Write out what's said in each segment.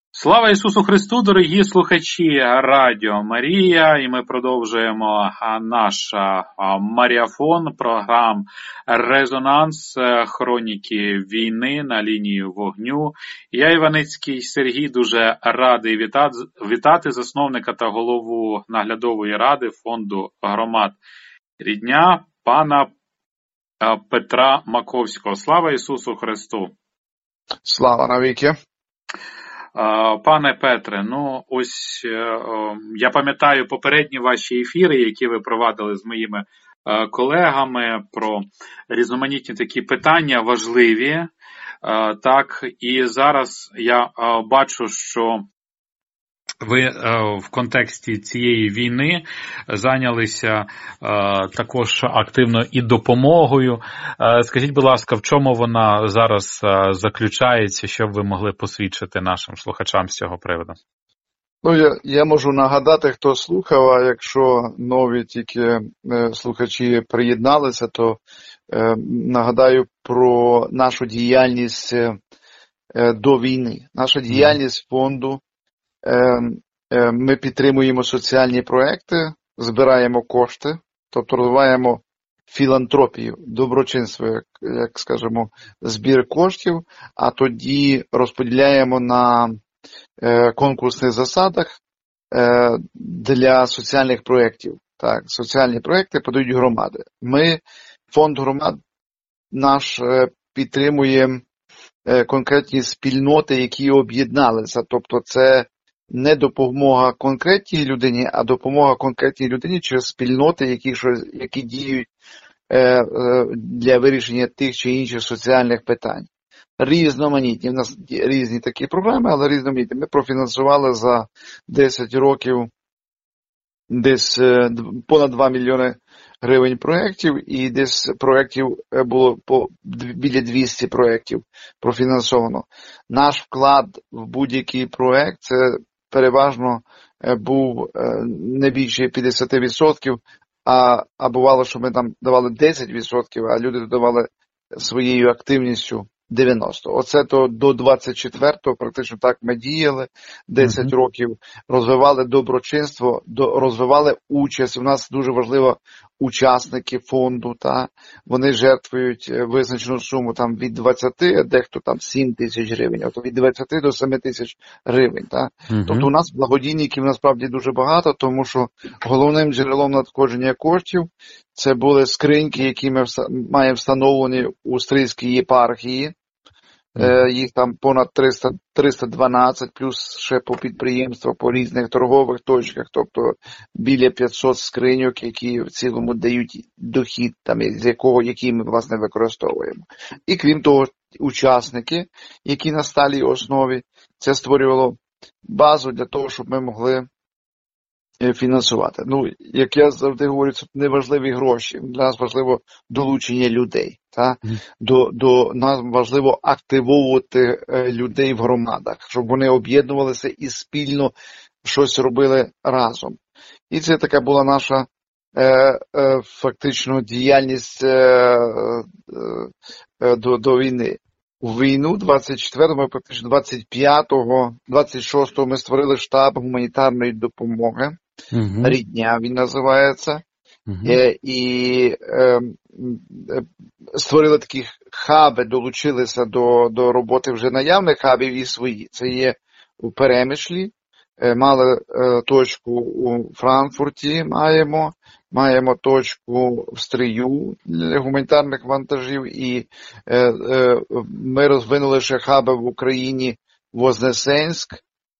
Слава Ісусу Христу, дорогі слухачі Радіо Марія, і ми продовжуємо наш марафон програм «Резонанс. Хроніки війни на лінії вогню». Я, Іваницький Сергій, дуже радий вітати засновника та голову наглядової ради Фонду громад «Рідня» пана Петра Маковського. Слава Ісусу Христу! Слава навіки! Пане Петре, ось я пам'ятаю попередні ваші ефіри, які ви провадили з моїми колегами про різноманітні такі питання важливі. Так, і зараз я бачу, що ви в контексті цієї війни зайнялися також активно і допомогою. Скажіть, будь ласка, в чому вона зараз заключається, щоб ви могли посвідчити нашим слухачам з цього приводу? Я можу нагадати, хто слухав, а якщо нові тільки слухачі приєдналися, то нагадаю про нашу діяльність до війни. Наша діяльність фонду. Ми підтримуємо соціальні проекти, збираємо кошти, тобто розвиваємо філантропію, доброчинство, як скажемо, збір коштів, а тоді розподіляємо на конкурсних засадах для соціальних проєктів. Так, соціальні проєкти подають громади. Фонд громад наш підтримує конкретні спільноти, які об'єдналися, тобто це не допомога конкретній людині, а допомога конкретній людині через спільноти, які діють для вирішення тих чи інших соціальних питань. Різноманітні, в нас різні такі програми, але різноманітні. Ми профінансували за 10 років десь понад 2 мільйони гривень проєктів, і десь проєктів було біля 200 проєктів профінансовано. Наш вклад в будь-який проєкт – це переважно був не більше 50%, а бувало, що ми там давали 10%, а люди додавали своєю активністю 90%. Оце то до 24-го практично так ми діяли, 10 років, розвивали доброчинство, розвивали участь. У нас дуже важливо учасники фонду, вони жертвують визначену суму там від 20, а дехто там 7 тисяч гривень, а то від 20 до 7 тисяч гривень. Тобто у нас благодійників насправді дуже багато, тому що головним джерелом надходження коштів це були скриньки, які ми маємо встановлені у Стрийській єпархії. Їх там понад 312, плюс ще по підприємствах, по різних торгових точках, тобто біля 500 скриньок, які в цілому дають дохід, який ми, власне, використовуємо. І крім того, учасники, які на сталій основі, це створювало базу для того, щоб ми могли фінансувати. Як я завжди говорю, це не важливі гроші. Для нас важливо долучення людей. До нас важливо активовувати людей в громадах, щоб вони об'єднувалися і спільно щось робили разом. І це така була наша фактично діяльність до війни. У війну 24-го, практично 25-го, 26-го ми створили штаб гуманітарної допомоги. «Рідня» він називається. І створили такі хаби, долучилися до роботи вже наявних хабів і свої. Це є у Перемишлі, мали точку у Франкфурті, маємо точку в Стрию для гуманітарних вантажів, і ми розвинули ще хаби в Україні, Вознесенськ,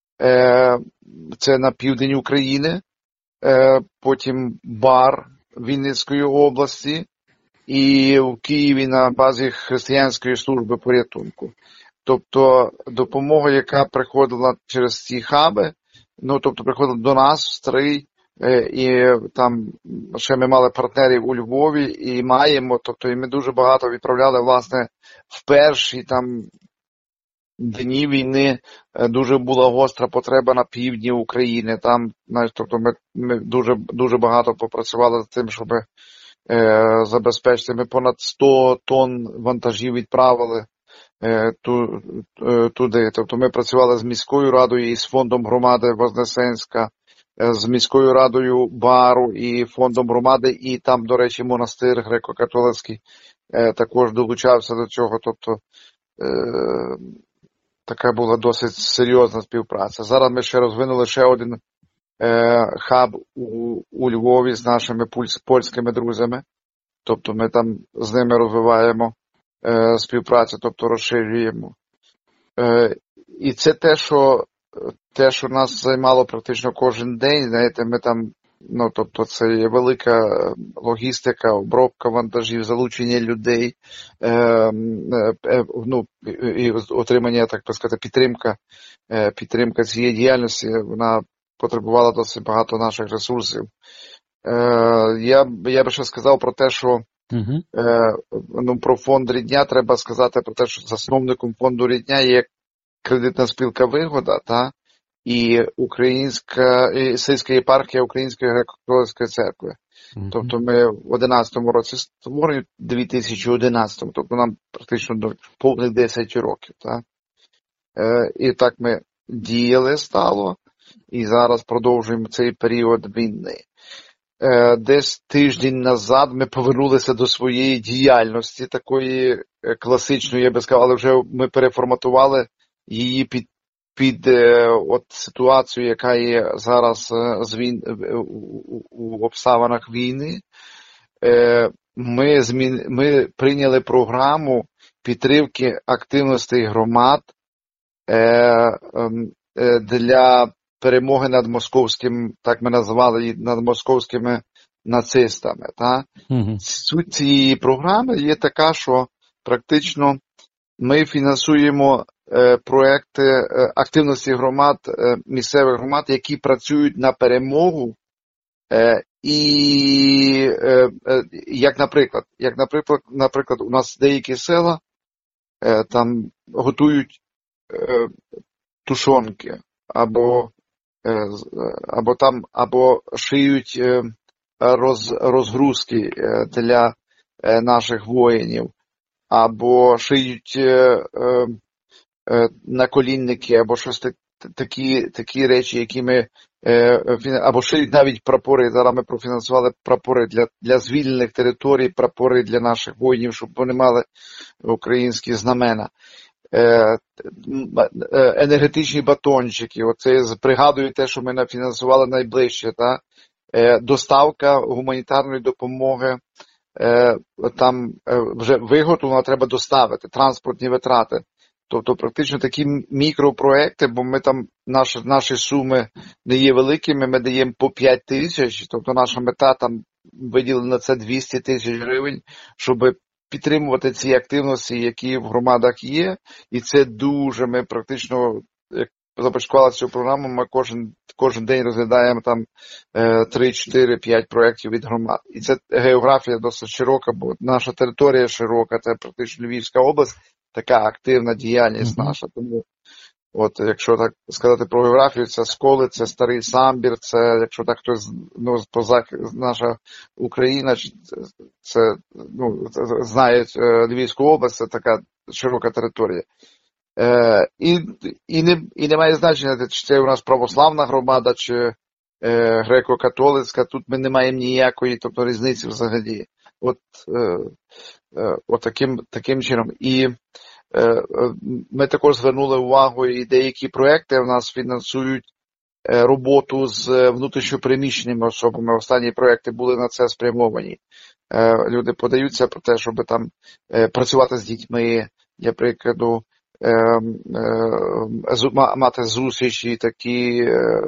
це на південь України, потім Бар Вінницької області і в Києві на базі Християнської служби порятунку. Тобто допомога, яка приходила через ці хаби, приходила до нас в Стрий, і там ще ми мали партнерів у Львові і маємо, і ми дуже багато відправляли, власне, в перші там дні війни дуже була гостра потреба на півдні України. Там, ми дуже багато попрацювали з тим, щоб забезпечити. Ми понад 100 тонн вантажів відправили туди. Тобто ми працювали з міською радою і з фондом громади Вознесенська, з міською радою Бару і фондом громади, і там, до речі, монастир греко-католицький також долучався до цього. Тобто така була досить серйозна співпраця. Зараз ми ще розвинули ще один хаб у Львові з нашими польськими друзями. Тобто ми там з ними розвиваємо співпрацю, тобто розширюємо. І це те, що нас займало практично кожен день, знаєте, ми там, тобто це є велика логістика, обробка вантажів, залучення людей, і отримання, так би сказати, підтримка цієї діяльності, вона потребувала досить багато наших ресурсів. Я би ще сказав про те, що про фонд «Рідня» треба сказати про те, що засновником фонду «Рідня» є кредитна спілка «Вигода», і Сільська єпархія Української греко-католицької церкви. Тобто ми в 2011 році створені, в 2011, тобто нам практично повних 10 років. І так ми діяли стало, і зараз продовжуємо цей період війни. Десь тиждень назад ми повернулися до своєї діяльності, такої класичної, я би сказав, але вже ми переформатували її під ситуацію, яка є зараз у обставинах війни. Ми прийняли програму підтримки активностей громад для перемоги над московським, так ми назвали її, над московськими нацистами. Суть цієї програми є така, що практично ми фінансуємо проекти активності громад, місцевих громад, які працюють на перемогу, і як наприклад, у нас деякі села там готують тушонки, або шиють розгрузки для наших воїнів, або шиють наколінники, або щось такі речі, які ми або шиють навіть прапори. Зараз ми профінансували прапори для звільнених територій, прапори для наших воїнів, щоб вони мали українські знамена. Енергетичні батончики, оце пригадую те, що ми нафінансували найближче, доставка гуманітарної допомоги, там вже виготовлено, треба доставити, транспортні витрати. Тобто практично такі мікропроекти, бо ми там, наші суми не є великими, ми даємо по 5 тисяч, тобто наша мета там виділена на це 200 тисяч гривень, щоб підтримувати ці активності, які в громадах є, і це дуже, ми практично, як започаткували цю програму, ми кожен день розглядаємо там 3, 4, 5 проєктів від громад. І це географія досить широка, бо наша територія широка, це практично Львівська область, така активна діяльність наша. Тому, якщо так сказати про географію, це Сколи, це Старий Самбір, це, якщо так хтось, наша Україна, це, знають Львівську область, це така широка територія. І не має значення, чи це у нас православна громада, чи греко-католицька, тут ми не маємо ніякої, тобто, різниці взагалі. Таким чином. І ми також звернули увагу, і деякі проекти в нас фінансують роботу з внутрішньопереміщеними особами. Останні проекти були на це спрямовані. Люди подаються про те, щоб там працювати з дітьми, для прикладу, мати зустрічі, такі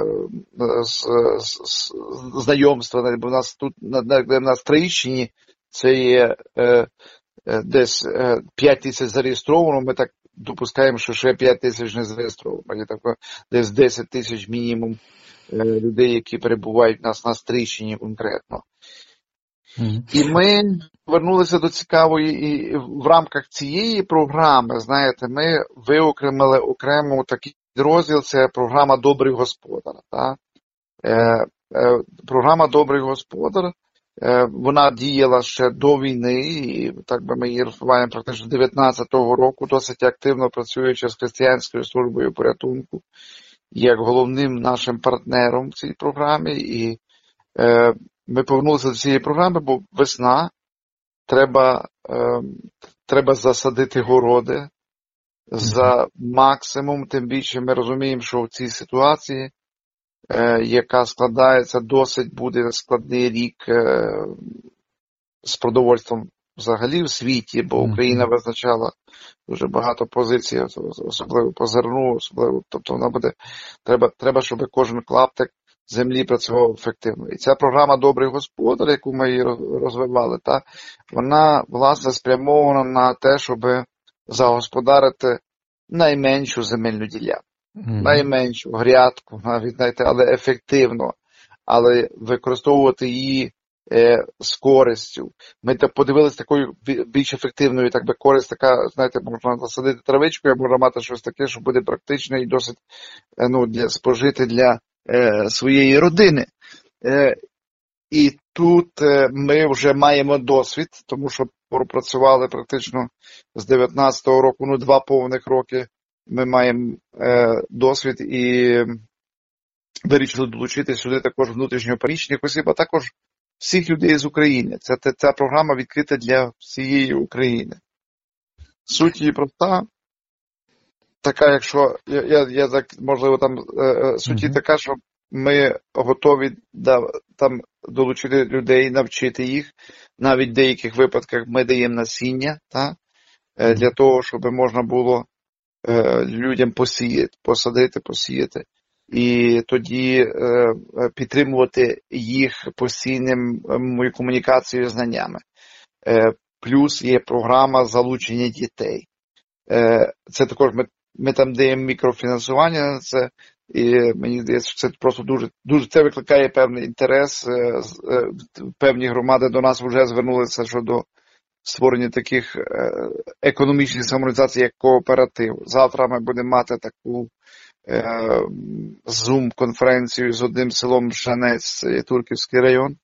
знайомства. У нас тут, на Троєщині, це є десь 5 тисяч зареєстровано, ми так допускаємо, що ще 5 тисяч не зареєстровано. Десь 10 тисяч мінімум людей, які перебувають у нас на Стрийщині конкретно. І ми повернулися до цікавої, і в рамках цієї програми, знаєте, ми виокремили окремо такий розділ, це програма «Добрий господар». Програма «Добрий господар» Вона діяла ще до війни, і так би ми її розвиваємо практично з 19-го року, досить активно працюючи з Християнською службою порятунку, як головним нашим партнером в цій програмі. І ми повернулися до цієї програми, бо весна, треба засадити городи за максимум, тим більше ми розуміємо, що в цій ситуації, яка складається, досить буде складний рік з продовольством взагалі в світі, бо Україна визначала дуже багато позицій, особливо по зерну, тобто вона буде, треба, щоб кожен клаптик землі працював ефективно. І ця програма «Добрий господар», яку ми її розвивали, вона, власне, спрямована на те, щоб загосподарити найменшу земельну ділянку. Найменшу грядку, навіть, знаєте, але ефективно, але використовувати її з користю. Ми подивилися такою більш ефективною, так би користь така, знаєте, можна засадити травичку, а можна мати щось таке, що буде практичне і досить спожити для своєї родини. І тут ми вже маємо досвід, тому що пропрацювали практично з 19-го року, 2 повних роки ми маємо досвід і вирішили долучити сюди також внутрішньопереміщених осіб, а також всіх людей з України. Ця програма відкрита для всієї України. Суть її проста, така, якщо, я можливо, там, суть її така, що ми готові там долучити людей, навчити їх. Навіть в деяких випадках ми даємо насіння, для того, щоб можна було людям посадити. І тоді підтримувати їх постійною комунікацією, знаннями. Плюс є програма залучення дітей. Це також ми там даємо мікрофінансування на це, і мені здається, що це просто дуже це викликає певний інтерес. Певні громади до нас вже звернулися щодо створення таких економічних самоорганізацій, як кооператив. Завтра ми будемо мати таку Zoom-конференцію з одним селом Шанець, це є Турківський район.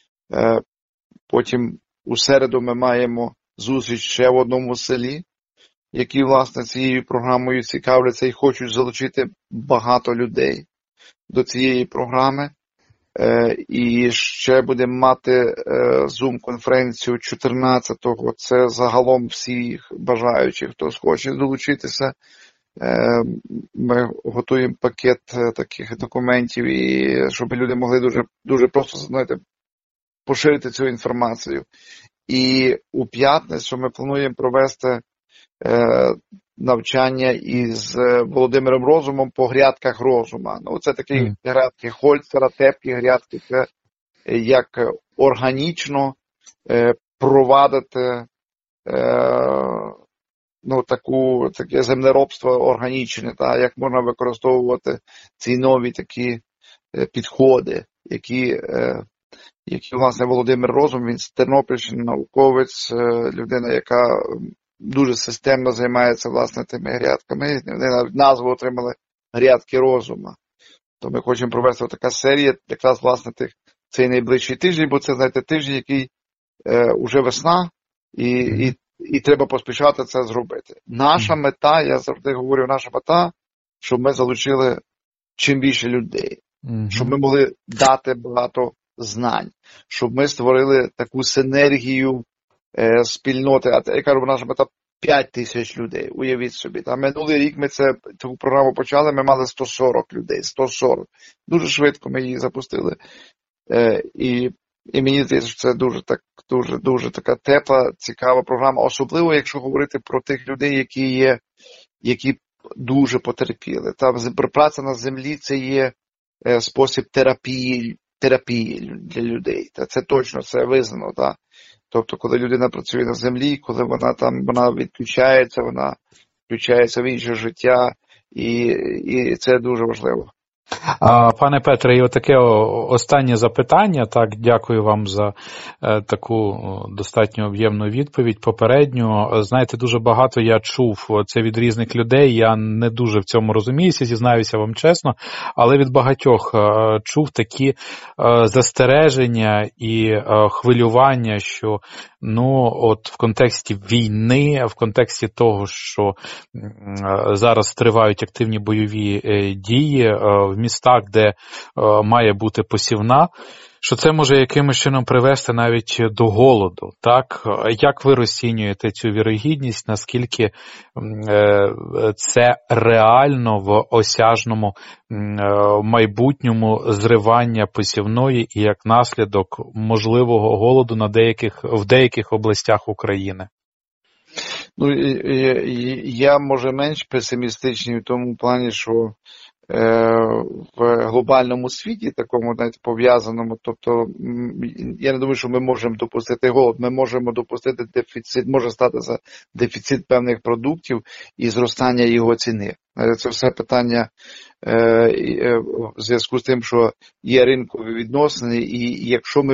Потім у середу ми маємо зустріч ще в одному селі, які, власне, цією програмою цікавляться і хочуть залучити багато людей до цієї програми. І ще будемо мати Zoom-конференцію 14-го. Це загалом всіх бажаючих, хто хоче долучитися. Ми готуємо пакет таких документів, і щоб люди могли дуже, дуже просто, знаєте, поширити цю інформацію. І у п'ятницю ми плануємо провести навчання із Володимиром Розумом по грядках розума. Це такі грядки Хольцера, теплі грядки, це як органічно провадити таке землеробство органічне, як можна використовувати ці нові такі підходи, які, власне, Володимир Розум, він з Тернопільщини, науковець, людина, яка дуже системно займається, власне, тими грядками. Вони навіть назву отримали «Грядки розума». То ми хочемо провести така серія, якраз, власне, цей найближчий тиждень, бо це, знаєте, тиждень, який уже весна, і треба поспішати це зробити. Наша мета, я завжди говорю, наша мета, щоб ми залучили чим більше людей, щоб ми могли дати багато знань, щоб ми створили таку синергію спільноти. А я кажу, наша мета 5 тисяч людей, уявіть собі. Минулий рік ми цю програму почали, ми мали 140 людей, 140. Дуже швидко ми її запустили. І мені здається, що це дуже така тепла, цікава програма, особливо, якщо говорити про тих людей, які дуже потерпіли. Праця на землі – це є спосіб терапії для людей. Це точно, це визнано. Тобто, коли людина працює на землі, коли вона відключається, вона включається в інше життя, і це дуже важливо. Пане Петре, і отаке останнє запитання. Так, дякую вам за таку достатньо об'ємну відповідь попередню. Знаєте, дуже багато я чув це від різних людей, я не дуже в цьому розуміюся, зізнаюся вам чесно, але від багатьох чув такі застереження і хвилювання, що от в контексті війни, в контексті того, що зараз тривають активні бойові дії в містах, де має бути посівна, що це може якимось чином привести навіть до голоду. Так? Як ви розцінюєте цю вірогідність, наскільки це реально в осяжному майбутньому зривання посівної і як наслідок можливого голоду в деяких областях України? Я, може, менш песимістичний в тому плані, що в глобальному світі, такому, знаєте, пов'язаному, тобто, я не думаю, що ми можемо допустити голод, ми можемо допустити дефіцит, може статися дефіцит певних продуктів і зростання його ціни. Це все питання в зв'язку з тим, що є ринкові відносини, і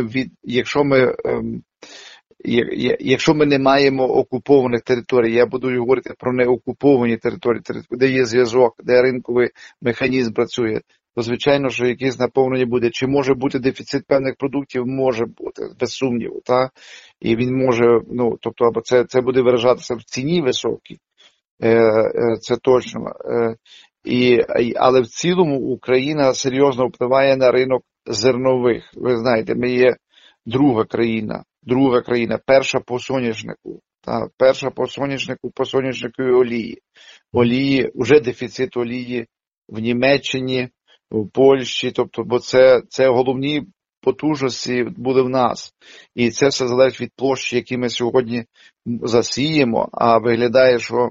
якщо ми не маємо окупованих територій, я буду говорити про неокуповані території, де є зв'язок, де ринковий механізм працює, то звичайно, що якесь наповнення буде. Чи може бути дефіцит певних продуктів? Може бути, без сумніву. Та? І він може, тобто, або це буде виражатися в ціні високій, це точно. Але в цілому Україна серйозно впливає на ринок зернових. Ви знаєте, ми є друга країна, перша по соняшнику, по соняшнику і олії, вже дефіцит олії в Німеччині, в Польщі, тобто, бо це головні потужності були в нас. І це все залежить від площі, які ми сьогодні засіємо, а виглядає, що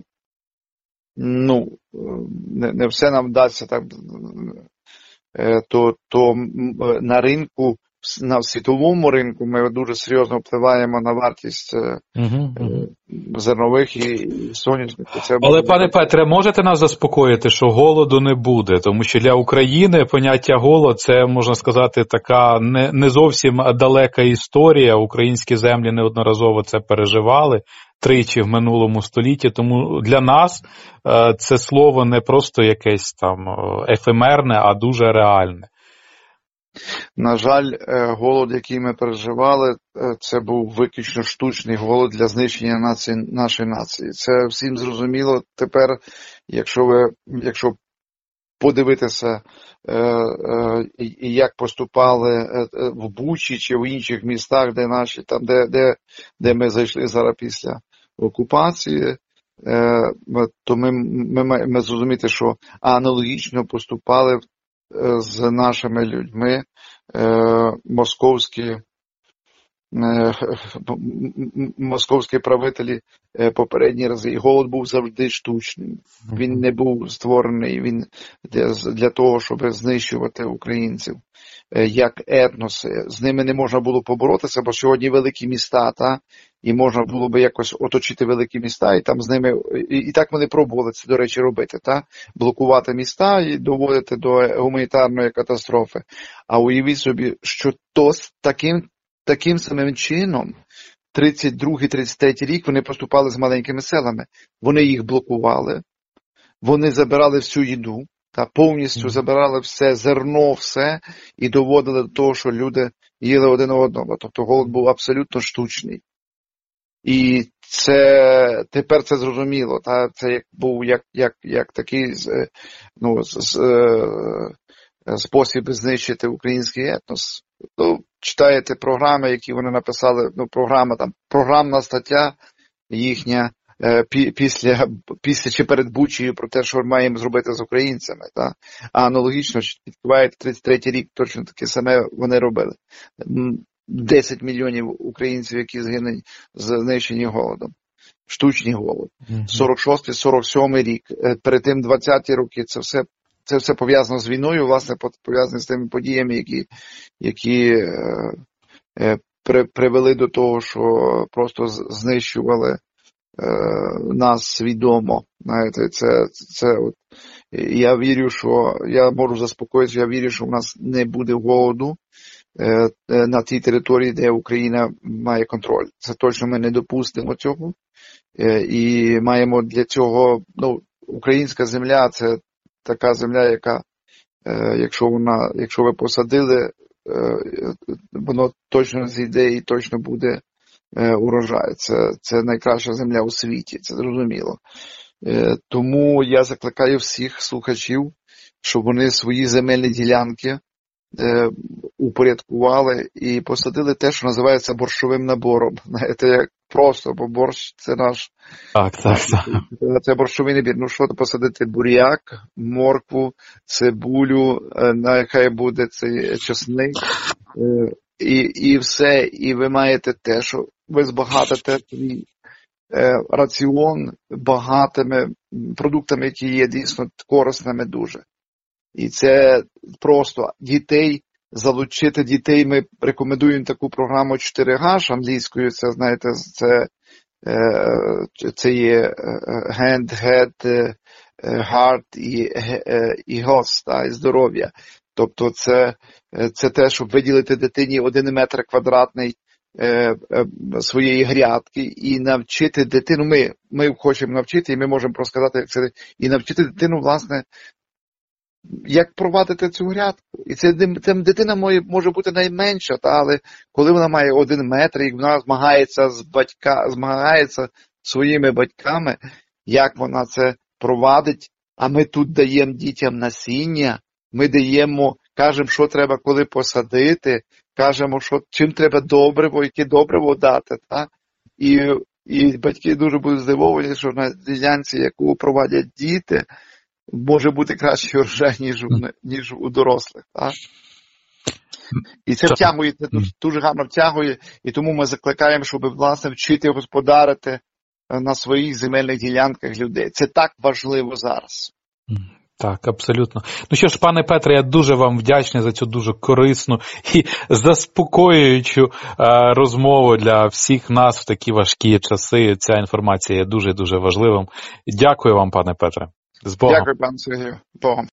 не все нам вдасться так, то на ринку, на світовому ринку ми дуже серйозно впливаємо на вартість зернових і соняшників. Але, пане Петре, можете нас заспокоїти, що голоду не буде? Тому що для України поняття голод – це, можна сказати, така не зовсім далека історія. Українські землі неодноразово це переживали тричі в минулому столітті. Тому для нас це слово не просто якесь там ефемерне, а дуже реальне. На жаль, голод, який ми переживали, це був виключно штучний голод для знищення нашої нації. Це всім зрозуміло. Тепер, якщо подивитися, як поступали в Бучі чи в інших містах, де ми зайшли зараз після окупації, то ми зрозуміти, що аналогічно поступали з нашими людьми московські правителі попередні рази. І голод був завжди штучним. Він не був створений для того, щоб знищувати українців як етноси. З ними не можна було поборотися, бо сьогодні великі міста, і можна було би якось оточити великі міста, і там з ними, і так вони пробували це, до речі, робити, блокувати міста і доводити до гуманітарної катастрофи. А уявіть собі, що таким самим чином 32-33 рік вони поступали з маленькими селами. Вони їх блокували, вони забирали всю їду, повністю забирали все, зерно, все, і доводили до того, що люди їли один одного. Тобто голод був абсолютно штучний. І тепер це зрозуміло. Це був як такий спосіб знищити український етнос. Читаєте програми, які вони написали, програмна стаття їхня після чи перед Бучею про те, що ми маємо зробити з українцями. А аналогічно, відкриваєте 33-й рік, точно таке саме вони робили. 10 мільйонів українців, які знищені голодом. Штучний голод. 46-47 рік. Перед тим 20-ті роки це все пов'язано з війною, власне, пов'язано з тими подіями, які привели до того, що просто знищували нас свідомо. Знаєте, я вірю, що я можу заспокоїтися, я вірю, що в нас не буде голоду на тій території, де Україна має контроль. Це точно ми не допустимо цього. І маємо для цього, українська земля – це така земля, яка, якщо ви посадили, воно точно зійде і точно буде урожай. Це найкраща земля у світі, це зрозуміло. Тому я закликаю всіх слухачів, щоб вони свої земельні ділянки упорядкували і посадили те, що називається борщовим набором. Знаєте, як просто, бо борщ – це наш... Так. Це борщовий набір. Ну, що посадити? Буряк, моркву, цибулю, нехай буде цей чесник, і все. І ви маєте те, що ви збагатите свій раціон багатими продуктами, які є дійсно корисними дуже. І це просто залучити дітей. Ми рекомендуємо таку програму 4H англійською. Це, знаєте, це є hand, head, heart і host, і здоров'я. Тобто це те, щоб виділити дитині 1 метр квадратний своєї грядки і навчити дитину. Ми хочемо навчити, і ми можемо розказати, як це, і навчити дитину, власне, як провадити цю грядку. І це дитина може бути найменша, але коли вона має 1 метр, і вона змагається своїми батьками, як вона це провадить, а ми тут даємо дітям насіння, ми кажемо, що треба коли посадити, кажемо, чим треба добриво, яке добриво дати. Так? І батьки дуже будуть здивовані, що на ділянці, яку провадять діти, може бути кращий урожай, ніж у дорослих. Так? І це втягує, це дуже гарно втягує, і тому ми закликаємо, щоб, власне, вчити господарити на своїх земельних ділянках людей. Це так важливо зараз. Так, абсолютно. Ну що ж, пане Петре, я дуже вам вдячний за цю дуже корисну і заспокоюючу розмову для всіх нас в такі важкі часи. Ця інформація є дуже-дуже важливим. Дякую вам, пане Петре. З Богом. Дякую, пане Сергію. Богом.